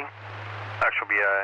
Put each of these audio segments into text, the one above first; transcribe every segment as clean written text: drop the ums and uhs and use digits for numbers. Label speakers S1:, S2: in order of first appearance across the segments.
S1: actual BI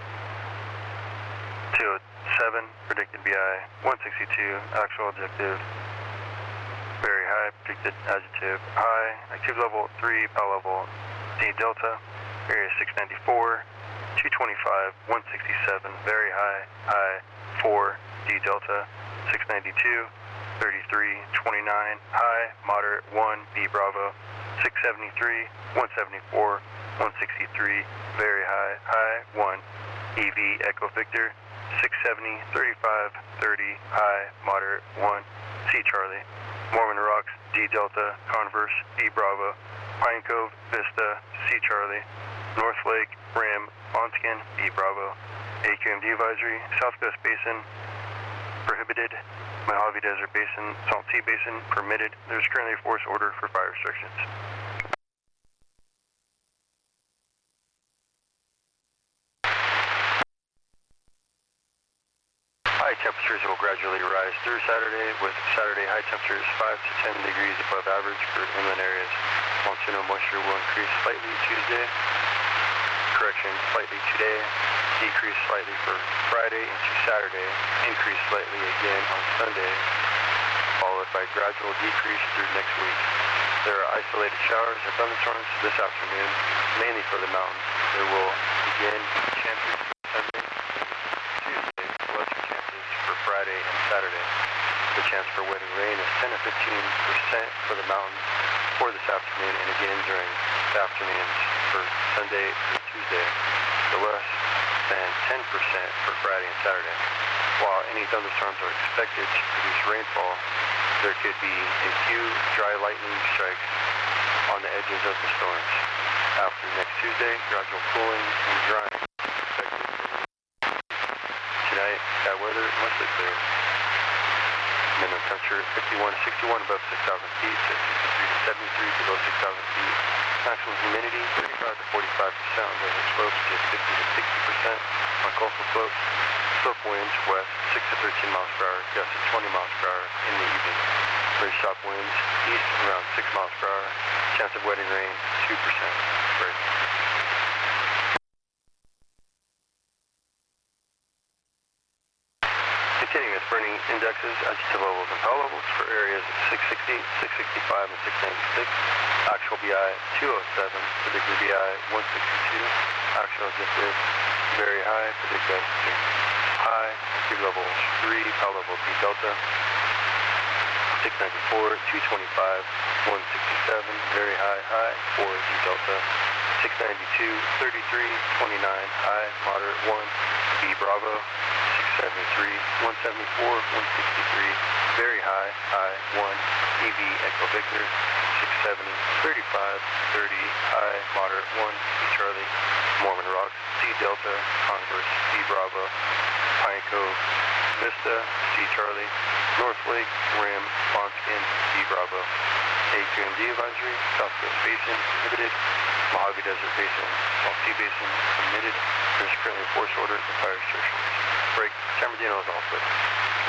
S1: 207, predicted BI 162, actual objective very high, predicted adjective high, activity level 3, PAL level D Delta, area 694, 225, 167, very high, high 4, D Delta, 692, 33, 29, high, moderate 1, B Bravo, 673, 174, 163, very high, high 1, EV Echo Victor, 670, 35, 30, high, moderate 1, C Charlie, Mormon Rocks, D Delta, Converse, B Bravo, Pine Cove, Vista, C Charlie, North Lake, Ram, Lonskin, B Bravo, AQMD advisory, Southwest Basin, prohibited, Mojave Desert Basin, Salt Sea Basin, permitted. There's currently a force order for fire restrictions. High temperatures will gradually rise through Saturday, with Saturday high temperatures 5 to 10 degrees above average for inland areas. Monsoonal moisture will increase slightly Tuesday. Correction, slightly today. Decrease slightly for Friday into Saturday. Increase slightly again on Sunday, followed by gradual decrease through next week. There are isolated showers and thunderstorms this afternoon, mainly for the mountains. There will again be chances for Sunday, Tuesday, lesser chances for Friday and Saturday. The chance for wind and rain is 10 to 15% for the mountains for this afternoon and again during the afternoons for Sunday through Tuesday. The less than 10% for Friday and Saturday. While any thunderstorms are expected to produce rainfall, there could be a few dry lightning strikes on the edges of the storms. After next Tuesday, gradual cooling and drying is expected. Tonight, that weather mostly clear. Minimum temperature 51 to 61 above 6,000 feet, 63 to 73 below 6,000 feet. Maximum humidity 35 to 45% on desert slopes, just 50 to 60% on coastal slopes. Slope winds west 6 to 13 miles per hour, gusts at 20 miles per hour in the evening. Very sharp winds east around 6 miles per hour. Chance of wet and rain 2%. Great. Continuing with burning indexes, adjective levels and PAL levels for areas 660, 665, and 696. Actual BI 207, predicted BI 162. Actual objective very high, predicted high. Activity level 3, PAL level B Delta. 694, 225, 167, very high, high, 4 D Delta. 692, 33, 29, high, moderate 1, B Bravo. 673, 174, 163, very high, high 1, EV Echo Victor. 670, 35, 30, high, moderate 1, C Charlie, Mormon Rocks, D Delta, Converse, B Bravo, Pine Cove, Vista, C Charlie, North Lake, Ram, Lonskin, D Bravo, AQMD advisory, Southwest Basin, prohibited, Mojave Desert Basin, Salt Sea Basin, permitted. There's currently a force order for fire restrictions. Break, San Bernardino is all clear.